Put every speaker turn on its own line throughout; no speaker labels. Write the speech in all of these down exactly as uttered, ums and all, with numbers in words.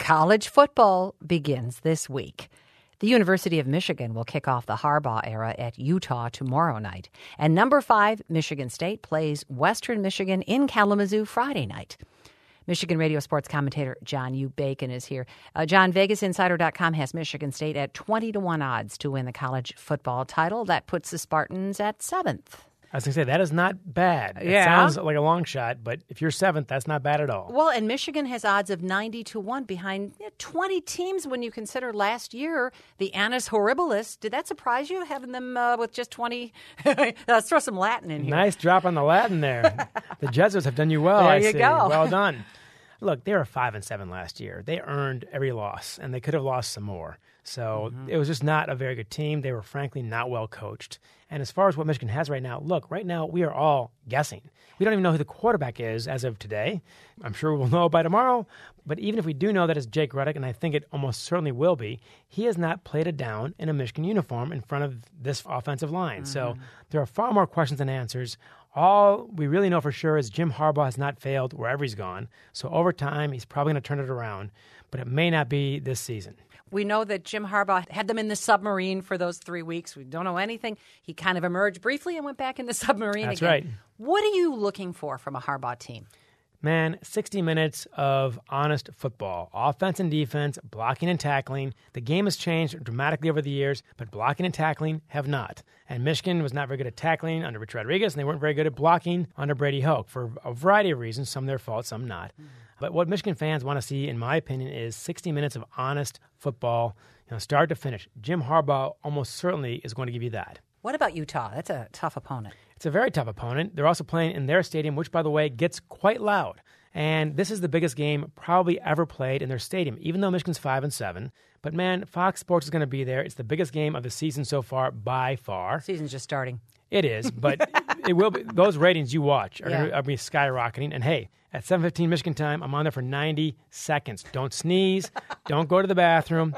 College football begins this week. The University of Michigan will kick off the Harbaugh era at Utah tomorrow night. And number five, Michigan State, plays Western Michigan in Kalamazoo Friday night. Michigan radio sports commentator John U. Bacon is here. Uh, John, Vegas Insider dot com has Michigan State at twenty to one odds to win the college football title. That puts the Spartans at seventh.
I was going to say, that is not bad. It
yeah.
sounds like a long shot, but if you're seventh, that's not bad at all.
Well, and Michigan has odds of ninety to one behind twenty teams when you consider last year the Annus Horribilis. Did that surprise you, having them uh, with just twenty? Let's throw some Latin in here.
Nice drop on the Latin there. The Jesuits have done you well,
there
I
you
see.
go.
Well done. Look, they were five and seven last year. They earned every loss, and they could have lost some more. So mm-hmm. it was just not a very good team. They were, frankly, not well coached. And as far as what Michigan has right now, look, right now we are all guessing. We don't even know who the quarterback is as of today. I'm sure we'll know by tomorrow. But even if we do know that it's Jake Rudock, and I think it almost certainly will be, he has not played a down in a Michigan uniform in front of this offensive line. Mm-hmm. So there are far more questions than answers. All we really know for sure is Jim Harbaugh has not failed wherever he's gone. So over time, he's probably going to turn it around. But it may not be this season.
We know that Jim Harbaugh had them in the submarine for those three weeks. We don't know anything. He kind of emerged briefly and went back in the submarine
That's
again.
right.
What are you looking for from a Harbaugh team?
Man, sixty minutes of honest football. Offense and defense, blocking and tackling. The game has changed dramatically over the years, but blocking and tackling have not. And Michigan was not very good at tackling under Rich Rodriguez, and they weren't very good at blocking under Brady Hoke for a variety of reasons, some their fault, some not. Mm-hmm. But what Michigan fans want to see, in my opinion, is sixty minutes of honest football, you know, start to finish. Jim Harbaugh almost certainly is going to give you that.
What about Utah? That's a tough opponent.
It's a very tough opponent. They're also playing in their stadium, which, by the way, gets quite loud. And this is the biggest game probably ever played in their stadium, even though Michigan's five and seven. But, man, Fox Sports is going to be there. It's the biggest game of the season so far by far.
Season's just starting.
It is, but it will be. Those ratings you watch are
yeah.
going to be skyrocketing. And, hey, at seven fifteen Michigan time, I'm on there for ninety seconds. Don't sneeze. Don't go to the bathroom.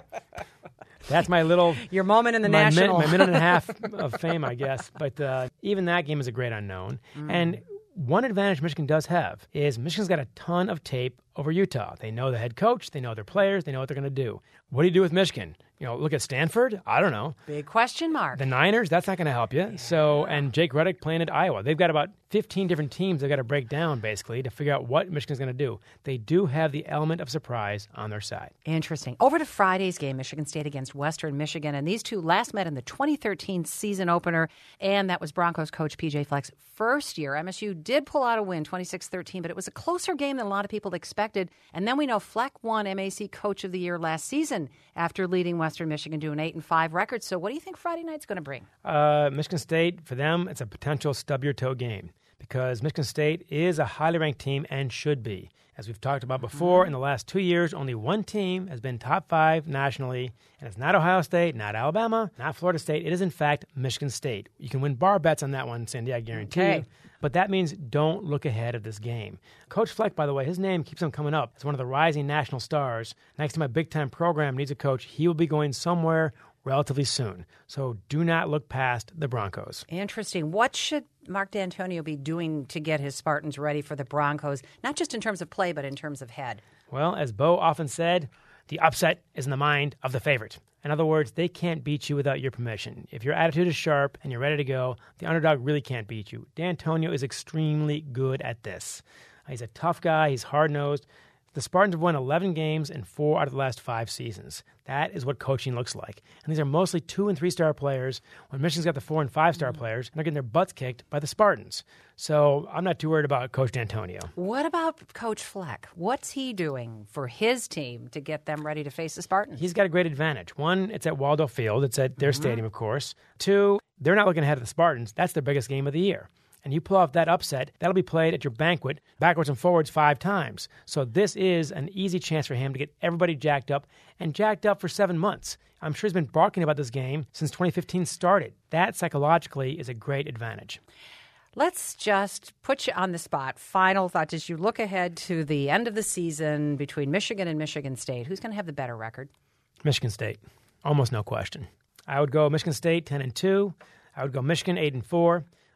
That's my little...
Your moment in the
my
national.
Min, my minute and a half of fame, I guess. But uh, even that game is a great unknown. Mm. And one advantage Michigan does have is Michigan's got a ton of tape over Utah. They know the head coach. They know their players. They know what they're going to do. What do you do with Michigan? You know, look at Stanford? I don't know.
Big question mark.
The Niners? That's not going to help you. Yeah. So, and Jake Rudock playing at Iowa. They've got about fifteen different teams they've got to break down, basically, to figure out what Michigan's going to do. They do have the element of surprise on their side.
Interesting. Over to Friday's game, Michigan State against Western Michigan. And these two last met in the twenty thirteen season opener. And that was Broncos coach P J Fleck's first year. M S U did pull out a win, twenty-six thirteen, but it was a closer game than a lot of people expected. And then we know Fleck won M A C Coach of the Year last season after leading Western Michigan to an eight and five record. So what do you think Friday night's going to bring?
Uh, Michigan State, for them, it's a potential stub-your-toe game because Michigan State is a highly ranked team and should be. As we've talked about before, mm-hmm. in the last two years, only one team has been top five nationally, and it's not Ohio State, not Alabama, not Florida State. It is, in fact, Michigan State. You can win bar bets on that one, Cindy, I guarantee
okay.
you. But that means don't look ahead of this game. Coach Fleck, by the way, his name keeps on coming up as one of the rising national stars. Next to my big-time program needs a coach, he will be going somewhere relatively soon. So do not look past the Broncos.
Interesting. What should Mark D'Antonio be doing to get his Spartans ready for the Broncos, not just in terms of play, but in terms of head?
Well, as Bo often said, the upset is in the mind of the favorite. In other words, they can't beat you without your permission. If your attitude is sharp and you're ready to go, the underdog really can't beat you. D'Antonio is extremely good at this. He's a tough guy. He's hard-nosed. The Spartans have won eleven games in four out of the last five seasons. That is what coaching looks like. And these are mostly two- and three-star players when Michigan's got the four- and five-star mm-hmm. players, and they're getting their butts kicked by the Spartans. So I'm not too worried about Coach D'Antonio.
What about Coach Fleck? What's he doing for his team to get them ready to face the Spartans?
He's got a great advantage. One, it's at Waldo Field. It's at their mm-hmm. stadium, of course. Two, they're not looking ahead of the Spartans. That's their biggest game of the year. And you pull off that upset, that'll be played at your banquet backwards and forwards five times. So this is an easy chance for him to get everybody jacked up, and jacked up for seven months. I'm sure he's been barking about this game since twenty fifteen started. That psychologically is a great advantage.
Let's just put you on the spot. Final thought, as you look ahead to the end of the season between Michigan and Michigan State, who's going to have the better record?
Michigan State. Almost no question. I would go Michigan State ten and two. I would go Michigan eight and four.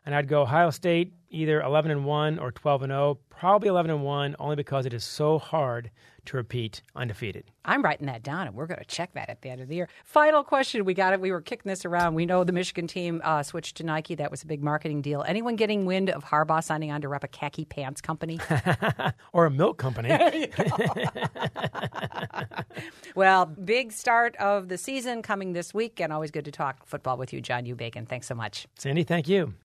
and I'd go Ohio State either eleven and one or twelve and oh, probably eleven and one, only because it is so hard to repeat undefeated.
I'm writing that down, and we're going to check that at the end of the year. Final question. We got it. We were kicking this around. We know the Michigan team uh, switched to Nike. That was a big marketing deal. Anyone getting wind of Harbaugh signing on to rep a khaki pants company?
Or a milk company.
There you go. Well, big start of the season coming this week, and always good to talk football with you, John U. Bacon. Thanks so much.
Sandy, thank you.